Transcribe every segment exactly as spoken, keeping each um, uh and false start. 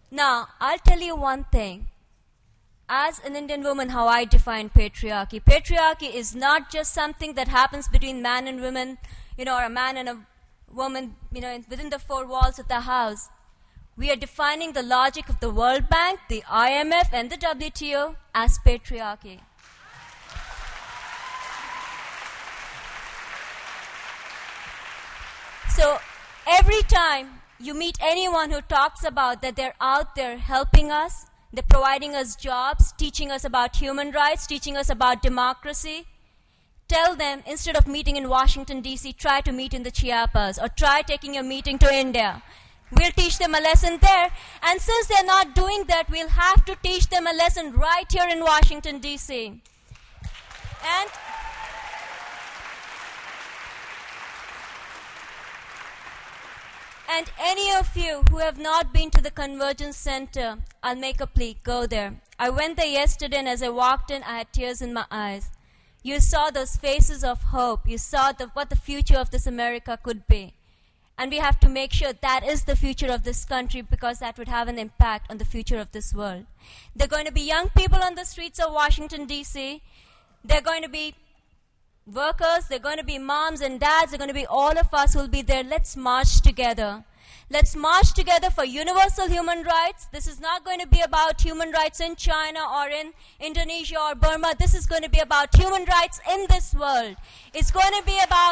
Now, I'll tell you one thing. As an Indian woman, how I define patriarchy. Patriarchy is not just something that happens between man and woman, you know, or a man and a woman, you know, within the four walls of the house. We are defining the logic of the World Bank, the I M F, and the W T O as patriarchy. So, every time you meet anyone who talks about that they're out there helping us, they're providing us jobs, teaching us about human rights, teaching us about democracy, tell them, instead of meeting in Washington, D C, try to meet in the Chiapas, or try taking a meeting to India. We'll teach them a lesson there. And since they're not doing that, we'll have to teach them a lesson right here in Washington, D C. And And any of you who have not been to the Convergence Center, I'll make a plea, go there. I went there yesterday, and as I walked in, I had tears in my eyes. You saw those faces of hope. You saw the, what the future of this America could be. And we have to make sure that is the future of this country, because that would have an impact on the future of this world. There are going to be young people on the streets of Washington, D C. There are going to be workers, there are going to be moms and dads, there are going to be all of us who will be there. Let's march together. Let's march together for universal human rights. This is not going to be about human rights in China or in Indonesia or Burma. This is going to be about human rights in this world. It's going to be about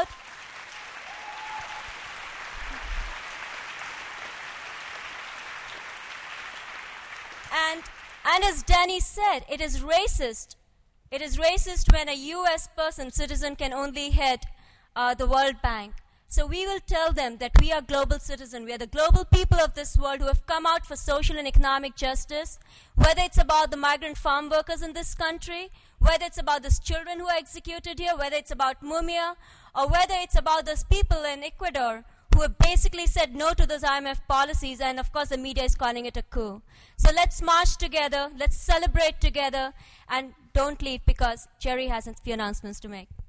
and and as Danny said, it is racist. It is racist when a U S person, citizen, can only head uh, the World Bank. So we will tell them that we are global citizens. We are the global people of this world who have come out for social and economic justice, whether it's about the migrant farm workers in this country, whether it's about those children who are executed here, whether it's about Mumia, or whether it's about those people in Ecuador who have basically said no to those I M F policies, and of course the media is calling it a coup. So let's march together, let's celebrate together, and don't leave, because Jerry has a few announcements to make.